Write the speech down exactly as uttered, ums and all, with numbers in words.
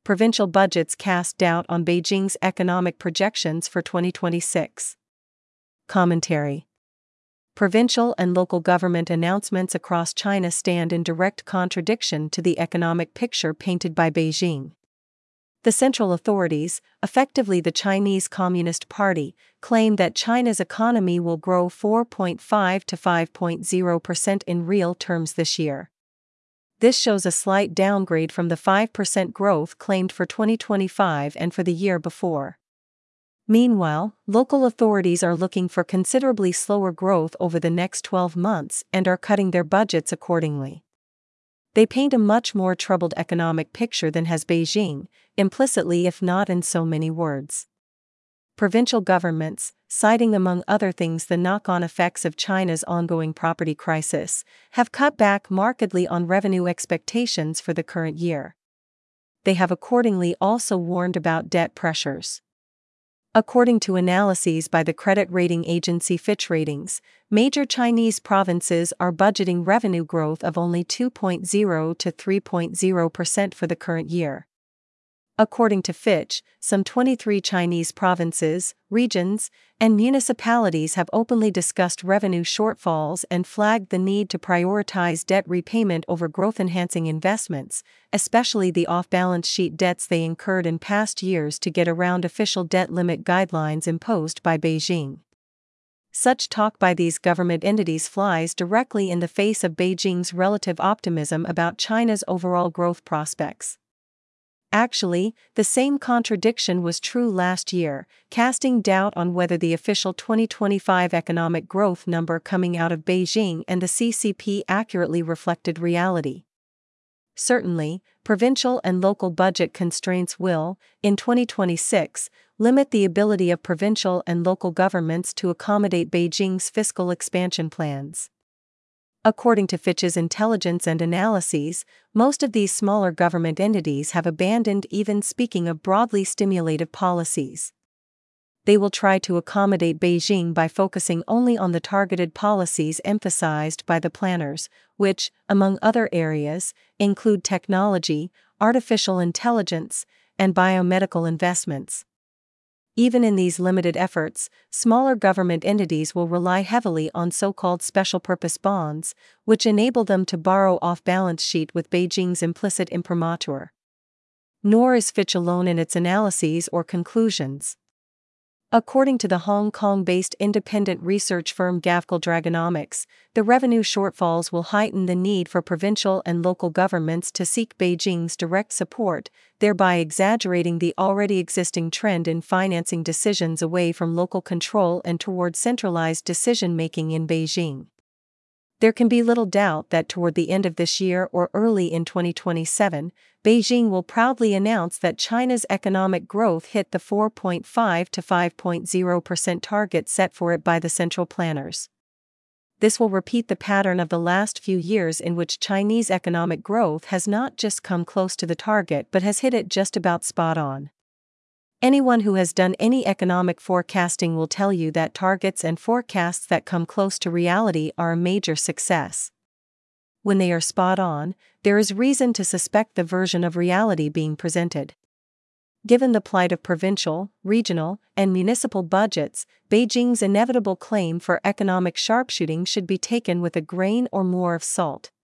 provincial budgets cast doubt on Beijing's economic projections for twenty twenty-six. Commentary. Provincial and local government announcements across China stand in direct contradiction to the economic picture painted by Beijing. The central authorities, effectively the Chinese Communist Party, claim that China's economy will grow four point five to five point zero percent in real terms this year. This shows a slight downgrade from the five percent growth claimed for twenty twenty-five and for the year before. Meanwhile, local authorities are looking for considerably slower growth over the next twelve months and are cutting their budgets accordingly. They paint a much more troubled economic picture than has Beijing, implicitly if not in so many words. Provincial governments, citing among other things the knock-on effects of China's ongoing property crisis, have cut back markedly on revenue expectations for the current year. They have accordingly also warned about debt pressures. According to analyses by the credit rating agency Fitch Ratings, major Chinese provinces are budgeting revenue growth of only two point zero to three point zero percent for the current year. According to Fitch, some twenty-three Chinese provinces, regions, and municipalities have openly discussed revenue shortfalls and flagged the need to prioritize debt repayment over growth-enhancing investments, especially the off-balance sheet debts they incurred in past years to get around official debt limit guidelines imposed by Beijing. Such talk by these government entities flies directly in the face of Beijing's relative optimism about China's overall growth prospects. Actually, the same contradiction was true last year, casting doubt on whether the official twenty twenty-five economic growth number coming out of Beijing and the C C P accurately reflected reality. Certainly, provincial and local budget constraints will, in twenty twenty-six, limit the ability of provincial and local governments to accommodate Beijing's fiscal expansion plans. According to Fitch's intelligence and analyses, most of these smaller government entities have abandoned even speaking of broadly stimulative policies. They will try to accommodate Beijing by focusing only on the targeted policies emphasized by the planners, which, among other areas, include technology, artificial intelligence, and biomedical investments. Even in these limited efforts, smaller government entities will rely heavily on so-called special-purpose bonds, which enable them to borrow off-balance sheet with Beijing's implicit imprimatur. Nor is Fitch alone in its analyses or conclusions. According to the Hong Kong-based independent research firm Gavekal Dragonomics, the revenue shortfalls will heighten the need for provincial and local governments to seek Beijing's direct support, thereby exaggerating the already existing trend in financing decisions away from local control and toward centralized decision-making in Beijing. There can be little doubt that toward the end of this year or early in twenty twenty-seven, Beijing will proudly announce that China's economic growth hit the four point five to five point zero percent target set for it by the central planners. This will repeat the pattern of the last few years in which Chinese economic growth has not just come close to the target but has hit it just about spot on. Anyone who has done any economic forecasting will tell you that targets and forecasts that come close to reality are a major success. When they are spot on, there is reason to suspect the version of reality being presented. Given the plight of provincial, regional, and municipal budgets, Beijing's inevitable claim for economic sharpshooting should be taken with a grain or more of salt.